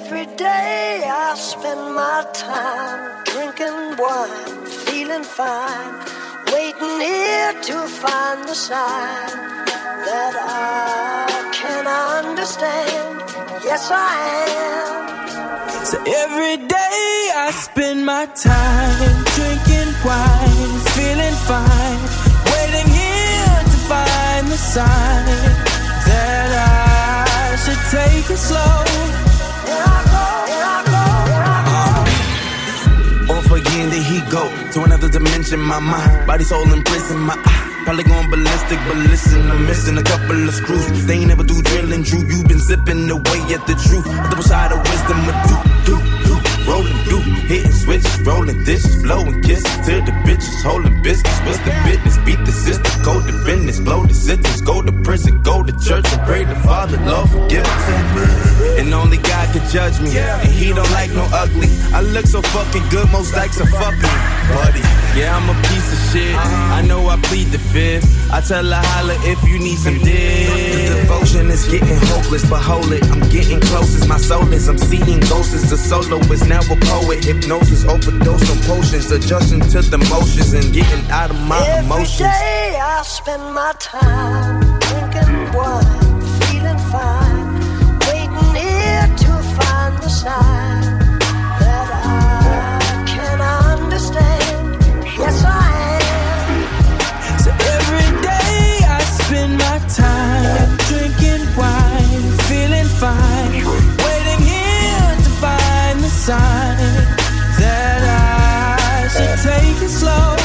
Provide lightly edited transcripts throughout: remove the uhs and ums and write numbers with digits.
Every day I spend my time drinking wine, feeling fine, waiting here to find the sign that I can understand. Yes, I am. So every day I spend my time drinking wine, feeling fine, waiting here to find the sign that I should take it slow. Off again, there he go to another dimension. My mind, body, soul in prison. My probably going ballistic, but listen, I'm missing a couple of screws. They ain't never do drilling, Drew. You been zipping away at the truth. A double side of wisdom, a do. Rolling, do, hitting switch, rolling dishes, blowing kisses to the bitches, holding biscuits. What's the business? Beat the system, go to business, blow the sentence, go to prison, go to church and pray the Father, Lord forgive us. And only God can judge me, and He don't like no ugly. I look so fucking good, most likes are fucking buddy. Yeah, I'm a piece of shit. I know I plead the fifth. I tell her holla if you need some dick. The devotion is getting hopeless, but hold it, I'm getting close as my soul is. I'm seeing ghosts as a soloist, now a poet. Hypnosis, overdose on potions, adjusting to the motions and getting out of my emotions. Every day I spend my time drinking wine, feeling fine, waiting here to find the sign that I can understand. Yes, I am. So every day I spend my time drinking wine, feeling fine, waiting here to find the sign that I should take it slow.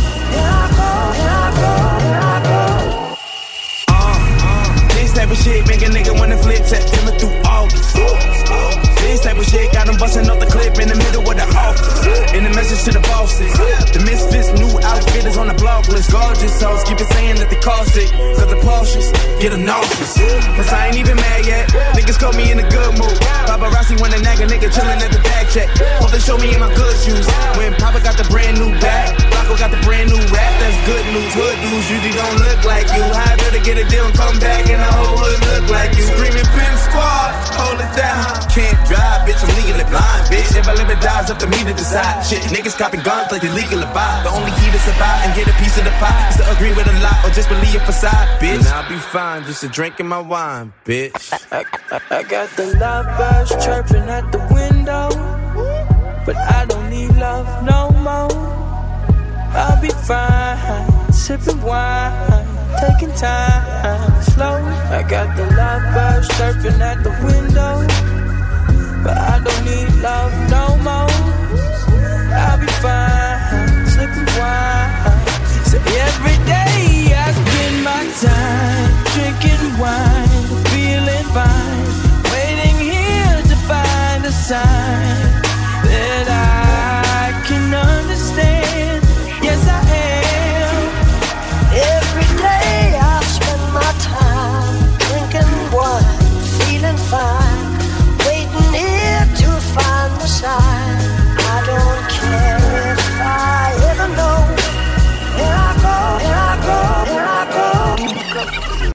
This type of shit make a nigga wanna flip September through August. This type of shit got them busting off the clip in the middle of the office. In the message to the bosses, the misfits, new outfit is on the blog list. Gorgeous hoes keep it saying that they cost it, cause the Porsches get them nauseous. Cause I ain't even mad yet, niggas caught me in a good mood. Paparazzi wanna nag a nigga chillin' at the bag check. Hope they show me in my good shoes. When Papa got the brand new bag, Rocco got the brand new rap, that's good news. Hood dudes usually don't look like you. I better get a deal and come back and the whole hood look like you. Screaming Pimp Squad, hold it down. Can't drive, bitch, I'm legally blind, bitch. If I live or die, it's up to me to decide. Shit, niggas copping guns like they legal to buy. The only key to survive and get a piece of the pie is to agree with a lot or just believe a facade, bitch. And I'll be fine, just a drinking my wine, bitch. I got the love birds chirping at the window, but I don't need love no more. I'll be fine, sipping wine, taking time slow. I got the love birds chirping at the window,